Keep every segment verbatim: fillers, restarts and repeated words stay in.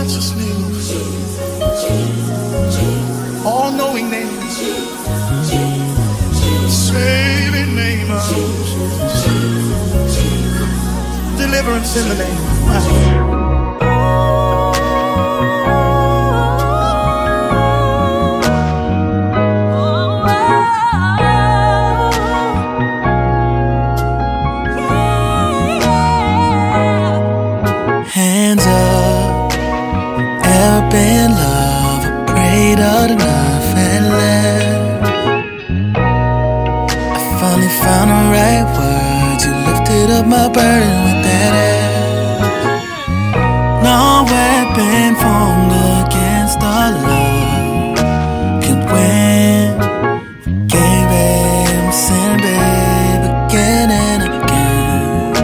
matchless name of all-knowing name, saving name of deliverance in the name. Hands up, ever been love, I prayed hard enough and left. I finally found the right words, you lifted up my burden with that ass. No weapon formed against our love can win. Gave him sin, babe, again and again.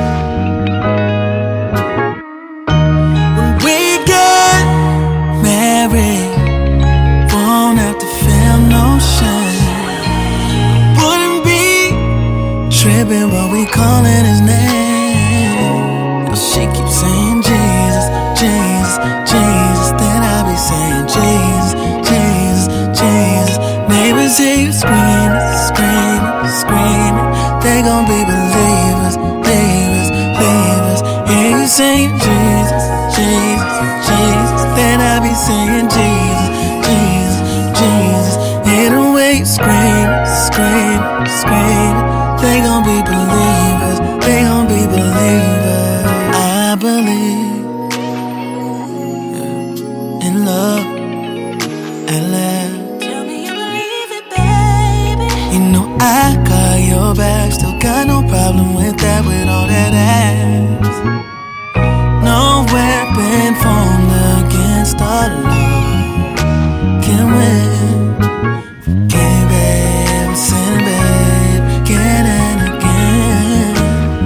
When we get married, won't have to feel no shame. Wouldn't be tripping what we calling his name. Yo, she keeps saying Jesus, Jesus, Jesus. Then I be saying Jesus, Jesus, Jesus. Neighbors hear you screaming, screaming, screaming. They gon' be believers, believers, believers. Hear you saying Jesus, Jesus, Jesus. Then I be saying Jesus, Jesus, Jesus. Hear the way you scream, scream, scream. They gon' be believers, they gon' be believers. I believe in love at last. Tell me you believe it, baby. You know I got your back, still got no problem with that, with all that ass. No weapon formed against our love can win. Forgive, babe, sin, babe, again and again.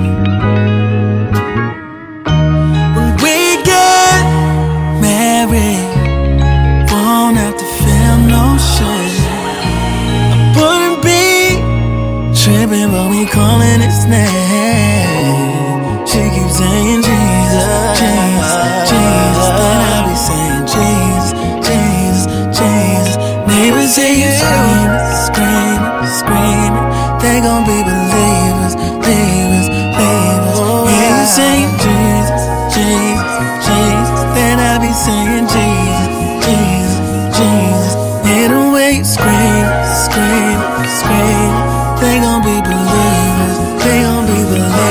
When we get married, won't have to feel no shame. I wouldn't be tripping, but we calling his name. She keeps saying Jesus, Jesus, Jesus. Then I be saying Jesus, Jesus, Jesus. Neighbors hear you screaming, screaming, screaming. They gon' be believers, believers, believers. Hear you saying Jesus, Jesus, Jesus. Then I be saying Jesus, Jesus, Jesus. Hear the way you scream, scream, scream. They gon' be believers, they gon' be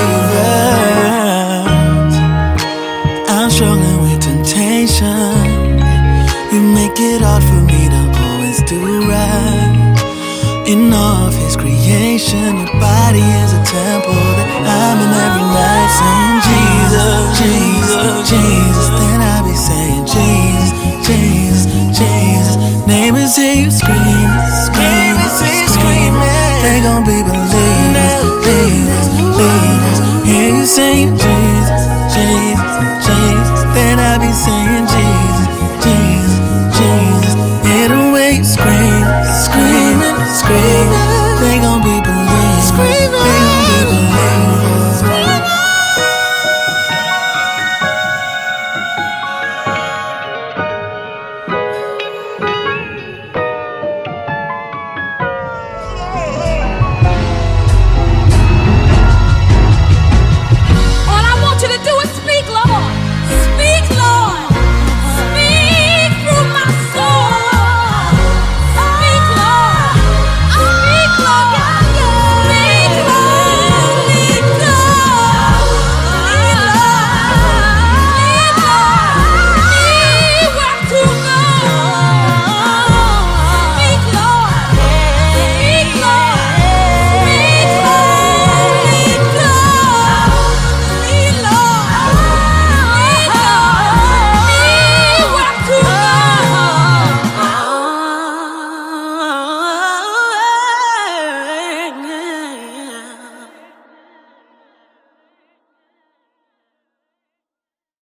believers. I'm struggling with temptation. You make it hard for me to always do right. In all of his creation, your body is a temple that I'm in every night saying Jesus, Jesus, Jesus. Then I be saying Jesus, Jesus, Jesus. Neighbors hear you scream, screaming, screaming. They gon' be believers, believers, believers. Hear you saying Jesus, Jesus, Jesus. Then I be saying